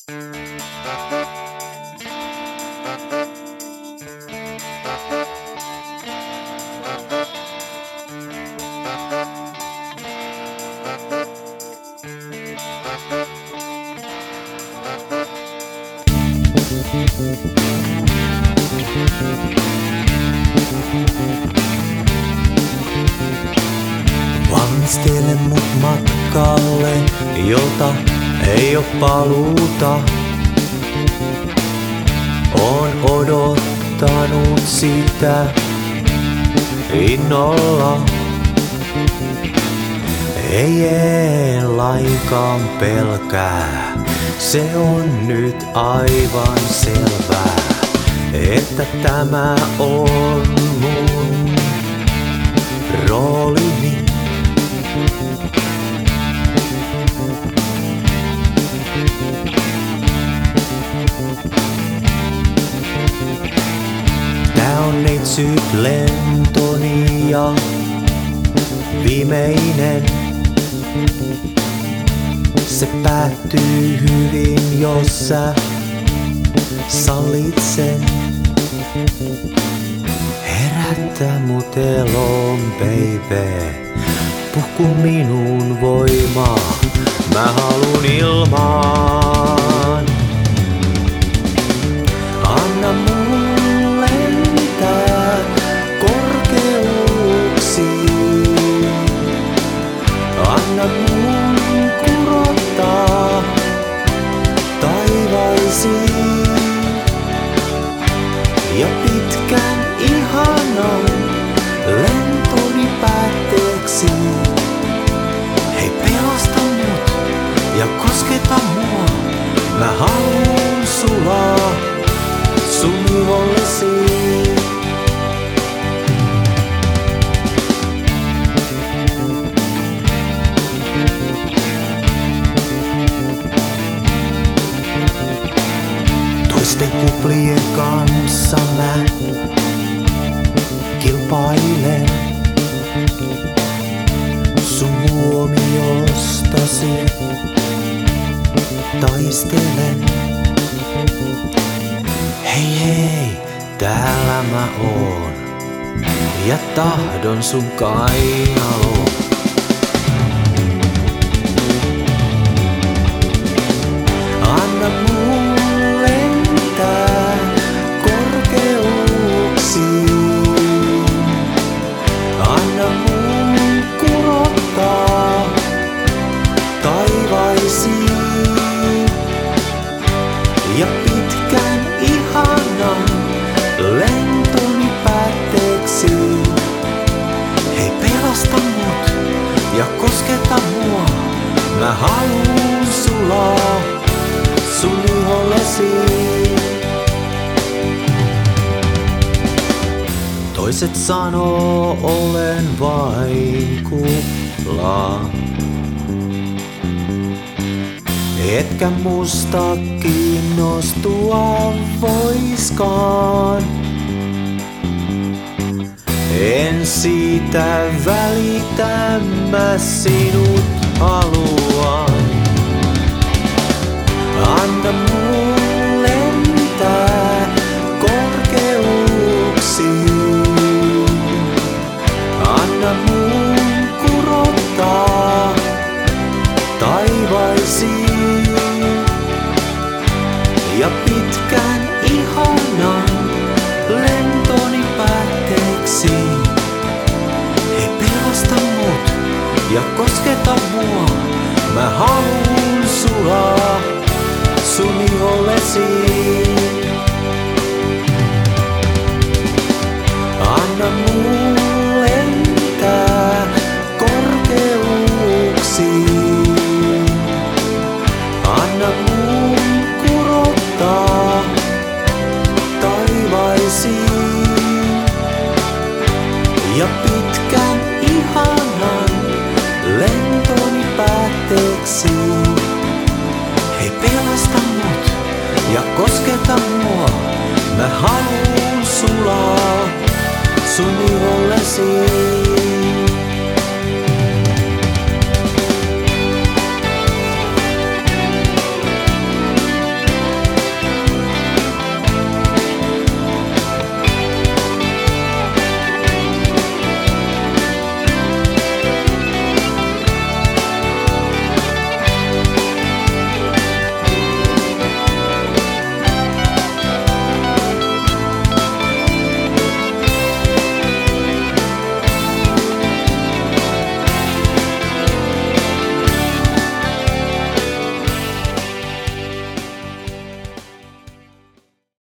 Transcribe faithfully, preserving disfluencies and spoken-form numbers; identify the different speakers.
Speaker 1: Valmistele mut matkalle, jolta ei oo paluuta. Oon odottanut sitä innolla. Ei en lainkaan pelkää, se on nyt aivan selvää, että tämä on mun roolini. Tää on neitsyt lentoni ja viimeinen. Se päättyy hyvin, jos sä sallit sen. Herätä mut eloon, baby. Puhku minun voimaa, mä halun ilmaan. Anna mun lentää korkeuksiin. Anna mun kurottaa taivaisiin. Ja pitkän ihanan lentoni päätteeksi. Hei, pelasta mut ja kosketa mua. Mä haluun sulaa sun ihollesi. Toisten kuplien kanssa mä kilpailen sun huomiostasi, taistelen. Hei hei, täällä mä oon ja tahdon sun kainaloon. Anna mun lentää korkeuksiin. Anna mun kurottaa taivaisiin. Ja pitkän ihanan lentoni päätteeksi. Hei, pelasta mut ja kosketa mua. Mä haluun sulaa sun ihollesi. Toiset sanoo olen vain kuplaa. Etkä musta kiinnostua voiskaan. En siitä välitä, mä sinut haluan. Anna mun lentää korkeuksiin. Anna mun kurottaa taivaisiin. Ja pitkän ihanan lentoni päätteeksi. Hei, pelasta mut ja kosketa mua. Mä haluun sulaa sun ihollesi. Anna mun lentää korkeuksiin. Anna mun kurottaa taivaisiin. Ja pitkän ihanan lentoni päätteeksi. Hei, pelasta mut ja kosketa mua. Mä haluun sulaa sun ihollesi.